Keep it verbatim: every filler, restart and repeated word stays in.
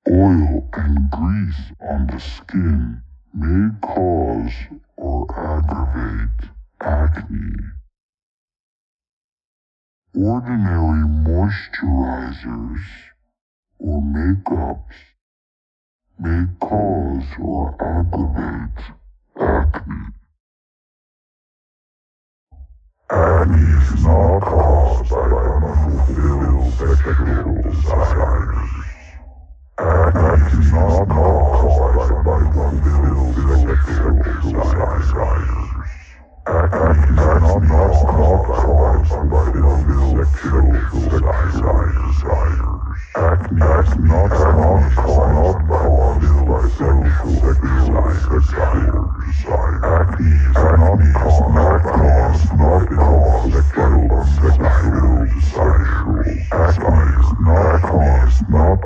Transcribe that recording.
Oil and grease on the skin may cause or aggravate acne. Ordinary moisturizers or makeups may cause or aggravate acne. Acne is not caused by unfulfilled sexual desires. Acne is not caused by unfulfilled sexual desires. Acne is not caused by unfulfilled sexual desires. Acne is not caused by unfulfilled sexual desires. Acne is not caused not caused not caused sexual sexual desires. Acne is not caused not